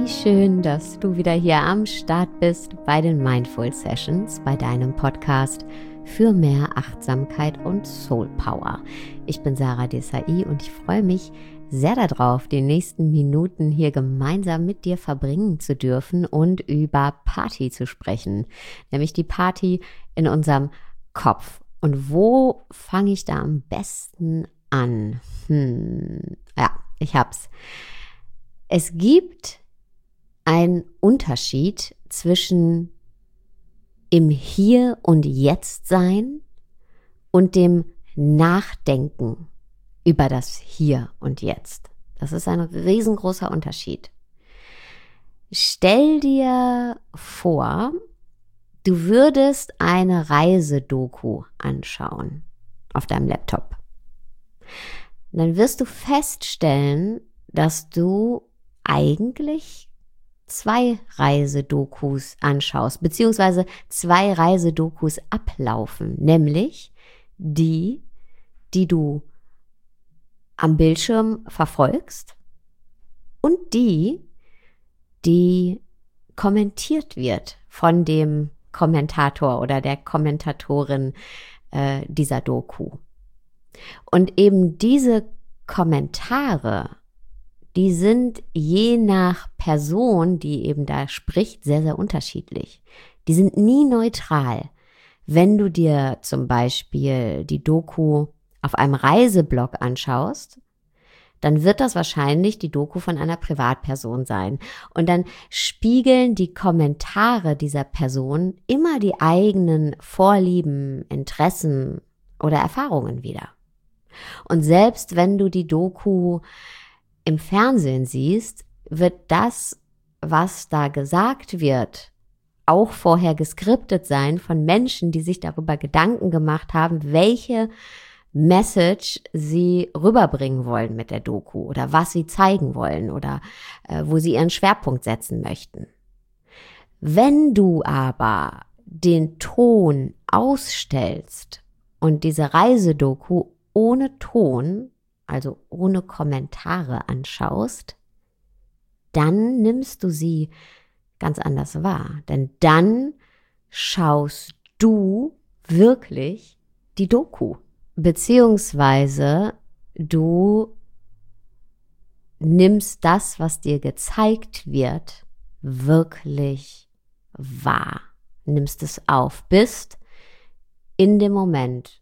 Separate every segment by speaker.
Speaker 1: Wie schön, dass du wieder hier am Start bist bei den Mindful Sessions, bei deinem Podcast für mehr Achtsamkeit und Soul Power. Ich bin Sarah Desai und ich freue mich sehr darauf, die nächsten Minuten hier gemeinsam mit dir verbringen zu dürfen und über Party zu sprechen, nämlich die Party in unserem Kopf. Und wo fange ich da am besten an? Ja, ich hab's. Es gibt einen Unterschied zwischen im Hier und Jetzt sein und dem Nachdenken über das Hier und Jetzt. Das ist ein riesengroßer Unterschied. Stell dir vor, du würdest eine Reisedoku anschauen auf deinem Laptop. Dann wirst du feststellen, dass du eigentlich 2 Reisedokus anschaust, beziehungsweise 2 Reisedokus ablaufen, nämlich die du am Bildschirm verfolgst und die kommentiert wird von dem Kommentator oder der Kommentatorin dieser Doku. Und eben diese Kommentare, die sind je nach Person, die eben da spricht, sehr, sehr unterschiedlich. Die sind nie neutral. Wenn du dir zum Beispiel die Doku auf einem Reiseblog anschaust, dann wird das wahrscheinlich die Doku von einer Privatperson sein. Und dann spiegeln die Kommentare dieser Person immer die eigenen Vorlieben, Interessen oder Erfahrungen wider. Und selbst wenn du die Doku im Fernsehen siehst, wird das, was da gesagt wird, auch vorher geskriptet sein von Menschen, die sich darüber Gedanken gemacht haben, welche Message sie rüberbringen wollen mit der Doku oder was sie zeigen wollen oder wo sie ihren Schwerpunkt setzen möchten. Wenn du aber den Ton ausstellst und diese Reisedoku ohne Ton, also ohne Kommentare anschaust, dann nimmst du sie ganz anders wahr. Denn dann schaust du wirklich die Doku. Beziehungsweise du nimmst das, was dir gezeigt wird, wirklich wahr. Nimmst es auf, bist in dem Moment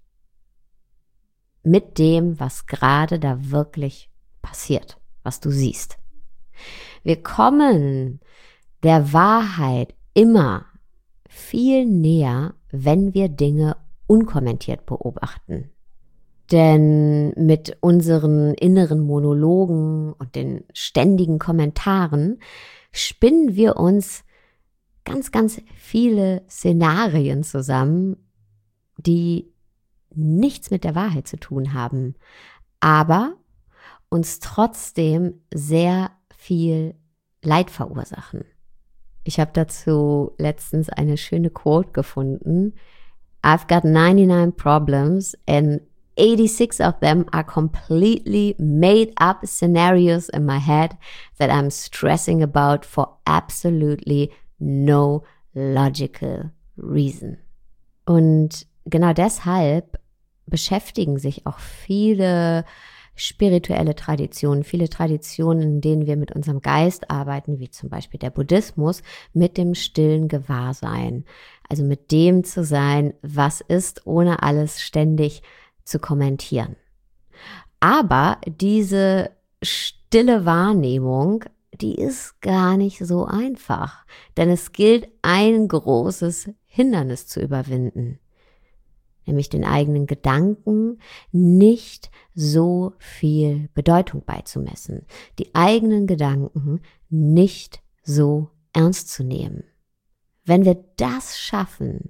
Speaker 1: mit dem, was gerade da wirklich passiert, was du siehst. Wir kommen der Wahrheit immer viel näher, wenn wir Dinge unkommentiert beobachten. Denn mit unseren inneren Monologen und den ständigen Kommentaren spinnen wir uns ganz, ganz viele Szenarien zusammen, die nichts mit der Wahrheit zu tun haben, aber uns trotzdem sehr viel Leid verursachen. Ich habe dazu letztens eine schöne Quote gefunden. I've got 99 problems and 86 of them are completely made up scenarios in my head that I'm stressing about for absolutely no logical reason. Und genau deshalb beschäftigen sich auch viele spirituelle Traditionen, viele Traditionen, in denen wir mit unserem Geist arbeiten, wie zum Beispiel der Buddhismus, mit dem stillen Gewahrsein. Also mit dem zu sein, was ist, ohne alles ständig zu kommentieren. Aber diese stille Wahrnehmung, die ist gar nicht so einfach, denn es gilt, ein großes Hindernis zu überwinden. Nämlich den eigenen Gedanken nicht so viel Bedeutung beizumessen, die eigenen Gedanken nicht so ernst zu nehmen. Wenn wir das schaffen,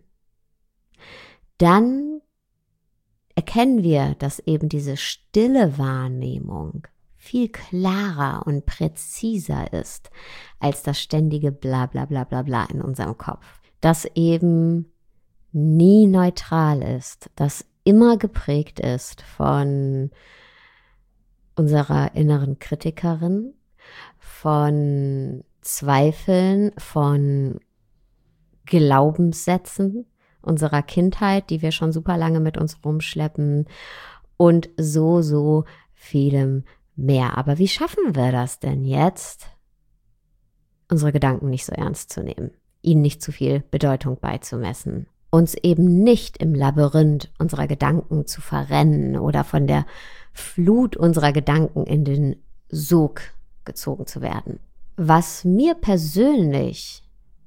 Speaker 1: dann erkennen wir, dass eben diese stille Wahrnehmung viel klarer und präziser ist als das ständige Bla bla bla bla bla in unserem Kopf. Dass eben nie neutral ist, das immer geprägt ist von unserer inneren Kritikerin, von Zweifeln von Glaubenssätzen unserer Kindheit, die wir schon super lange mit uns rumschleppen und so vielem mehr. Aber wie schaffen wir das denn jetzt, unsere Gedanken nicht so ernst zu nehmen, ihnen nicht zu viel Bedeutung beizumessen, uns eben nicht im Labyrinth unserer Gedanken zu verrennen oder von der Flut unserer Gedanken in den Sog gezogen zu werden? Was mir persönlich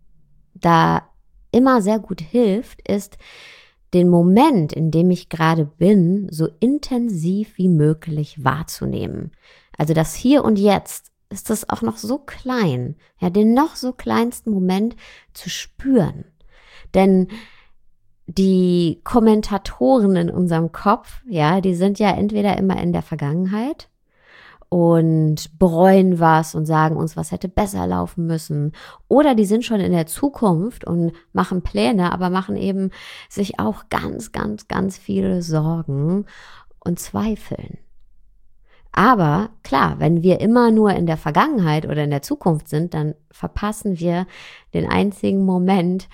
Speaker 1: da immer sehr gut hilft, ist, den Moment, in dem ich gerade bin, so intensiv wie möglich wahrzunehmen. Also das Hier und Jetzt, ist das auch noch so klein, ja, den noch so kleinsten Moment zu spüren. Denn die Kommentatoren in unserem Kopf, ja, die sind ja entweder immer in der Vergangenheit und bereuen was und sagen uns, was hätte besser laufen müssen. Oder die sind schon in der Zukunft und machen Pläne, aber machen eben sich auch ganz viele Sorgen und zweifeln. Aber klar, wenn wir immer nur in der Vergangenheit oder in der Zukunft sind, dann verpassen wir den einzigen Moment,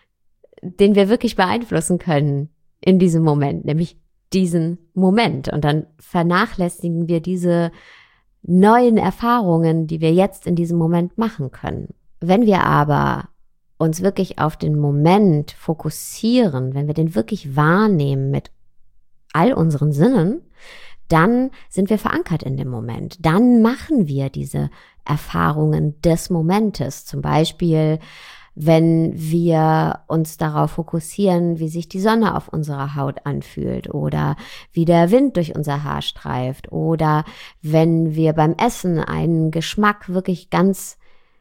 Speaker 1: den wir wirklich beeinflussen können in diesem Moment, nämlich diesen Moment. Und dann vernachlässigen wir diese neuen Erfahrungen, die wir jetzt in diesem Moment machen können. Wenn wir aber uns wirklich auf den Moment fokussieren, wenn wir den wirklich wahrnehmen mit all unseren Sinnen, dann sind wir verankert in dem Moment. Dann machen wir diese Erfahrungen des Momentes. Zum Beispiel, wenn wir uns darauf fokussieren, wie sich die Sonne auf unserer Haut anfühlt oder wie der Wind durch unser Haar streift oder wenn wir beim Essen einen Geschmack wirklich ganz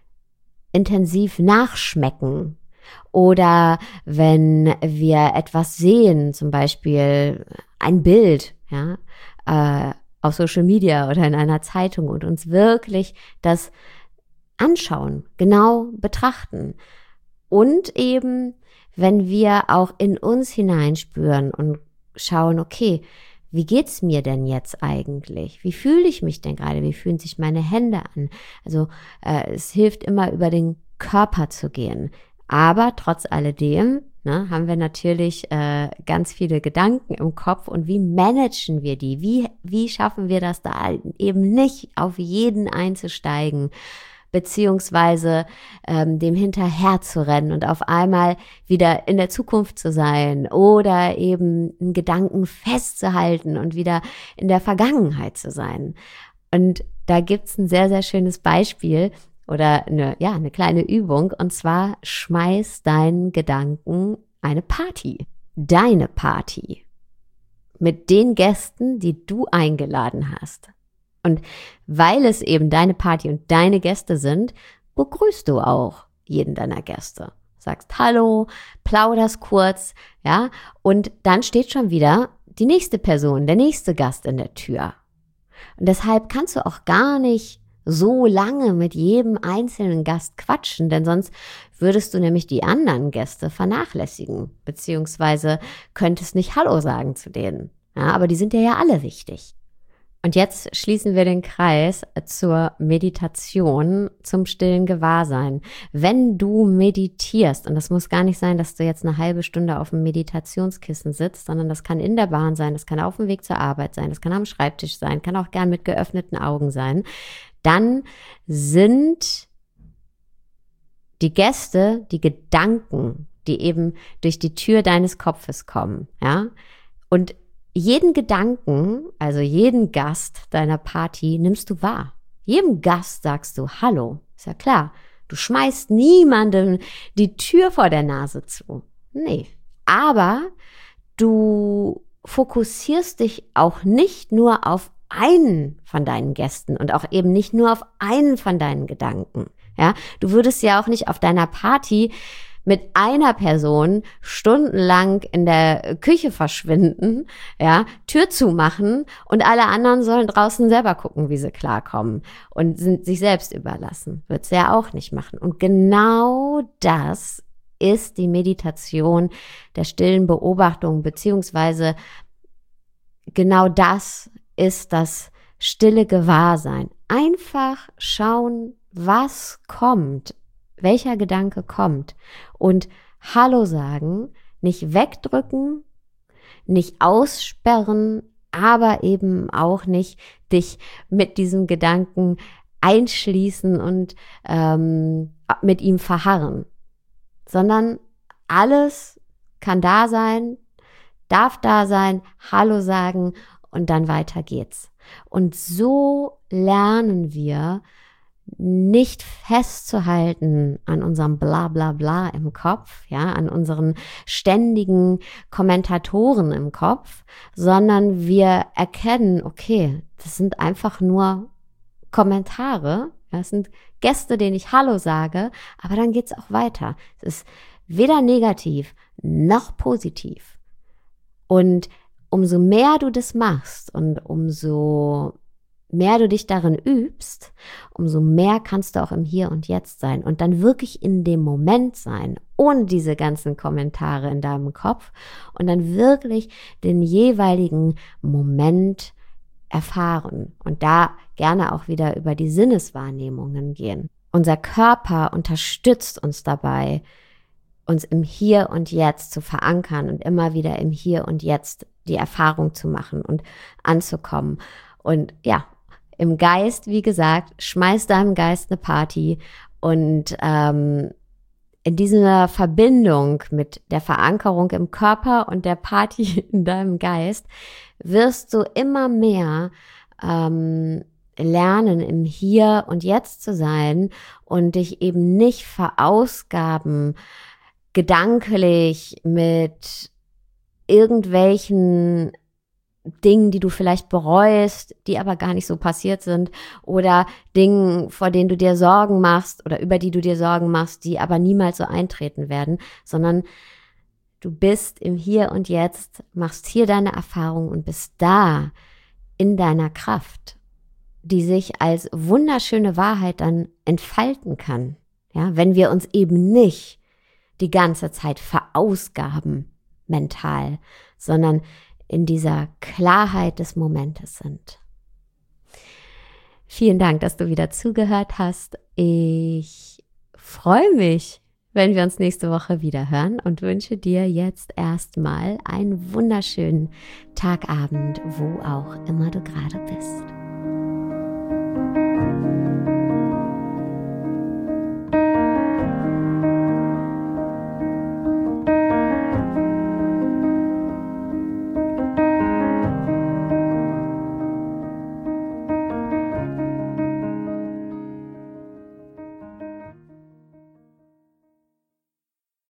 Speaker 1: intensiv nachschmecken oder wenn wir etwas sehen, zum Beispiel ein Bild, ja, auf Social Media oder in einer Zeitung und uns wirklich das anschauen, genau betrachten. Und eben, wenn wir auch in uns hineinspüren und schauen, okay, wie geht's mir denn jetzt eigentlich? Wie fühle ich mich denn gerade? Wie fühlen sich meine Hände an? Also es hilft immer, über den Körper zu gehen. Aber trotz alledem haben wir natürlich ganz viele Gedanken im Kopf und wie managen wir die? Wie schaffen wir das da eben nicht auf jeden einzusteigen, beziehungsweise dem hinterher zu rennen und auf einmal wieder in der Zukunft zu sein oder eben einen Gedanken festzuhalten und wieder in der Vergangenheit zu sein. Und da gibt's ein sehr schönes Beispiel oder eine kleine Übung, und zwar schmeiß deinen Gedanken eine Party. Deine Party. Mit den Gästen, die du eingeladen hast. Und weil es eben deine Party und deine Gäste sind, begrüßt du auch jeden deiner Gäste. Sagst Hallo, plauderst kurz, ja, und dann steht schon wieder die nächste Person, der nächste Gast in der Tür. Und deshalb kannst du auch gar nicht so lange mit jedem einzelnen Gast quatschen, denn sonst würdest du nämlich die anderen Gäste vernachlässigen, beziehungsweise könntest nicht Hallo sagen zu denen. Ja, aber die sind dir ja alle wichtig. Und jetzt schließen wir den Kreis zur Meditation, zum stillen Gewahrsein. Wenn du meditierst, und das muss gar nicht sein, dass du jetzt eine halbe Stunde auf dem Meditationskissen sitzt, sondern das kann in der Bahn sein, das kann auf dem Weg zur Arbeit sein, das kann am Schreibtisch sein, kann auch gern mit geöffneten Augen sein, dann sind die Gäste, die Gedanken, die eben durch die Tür deines Kopfes kommen, ja, und jeden Gedanken, also jeden Gast deiner Party nimmst du wahr. Jedem Gast sagst du Hallo. Ist ja klar. Du schmeißt niemandem die Tür vor der Nase zu. Nee. Aber du fokussierst dich auch nicht nur auf einen von deinen Gästen und auch eben nicht nur auf einen von deinen Gedanken. Ja, du würdest ja auch nicht auf deiner Party mit einer Person stundenlang in der Küche verschwinden, ja, Tür zumachen und alle anderen sollen draußen selber gucken, wie sie klarkommen und sind sich selbst überlassen. Würdest du ja auch nicht machen. Und genau das ist die Meditation der stillen Beobachtung, beziehungsweise genau das ist das stille Gewahrsein. Einfach schauen, was kommt, welcher Gedanke kommt und Hallo sagen, nicht wegdrücken, nicht aussperren, aber eben auch nicht dich mit diesem Gedanken einschließen und mit ihm verharren, sondern alles kann da sein, darf da sein, Hallo sagen und dann weiter geht's. Und so lernen wir, nicht festzuhalten an unserem Bla-Bla-Bla im Kopf, ja, an unseren ständigen Kommentatoren im Kopf, sondern wir erkennen, okay, das sind einfach nur Kommentare, das sind Gäste, denen ich Hallo sage, aber dann geht's auch weiter. Es ist weder negativ noch positiv. Und umso mehr du das machst und umso mehr du dich darin übst, umso mehr kannst du auch im Hier und Jetzt sein und dann wirklich in dem Moment sein, ohne diese ganzen Kommentare in deinem Kopf und dann wirklich den jeweiligen Moment erfahren und da gerne auch wieder über die Sinneswahrnehmungen gehen. Unser Körper unterstützt uns dabei, uns im Hier und Jetzt zu verankern und immer wieder im Hier und Jetzt die Erfahrung zu machen und anzukommen. Und ja, im Geist, wie gesagt, schmeiß deinem Geist eine Party und in dieser Verbindung mit der Verankerung im Körper und der Party in deinem Geist wirst du immer mehr lernen, im Hier und Jetzt zu sein und dich eben nicht verausgaben, gedanklich mit irgendwelchen Dingen, die du vielleicht bereust, die aber gar nicht so passiert sind oder Dingen, vor denen du dir Sorgen machst oder über die du dir Sorgen machst, die aber niemals so eintreten werden, sondern du bist im Hier und Jetzt, machst hier deine Erfahrung und bist da in deiner Kraft, die sich als wunderschöne Wahrheit dann entfalten kann. Ja, wenn wir uns eben nicht die ganze Zeit verausgaben mental, sondern in dieser Klarheit des Momentes sind. Vielen Dank, dass du wieder zugehört hast. Ich freue mich, wenn wir uns nächste Woche wieder hören und wünsche dir jetzt erstmal einen wunderschönen Tagabend, wo auch immer du gerade bist.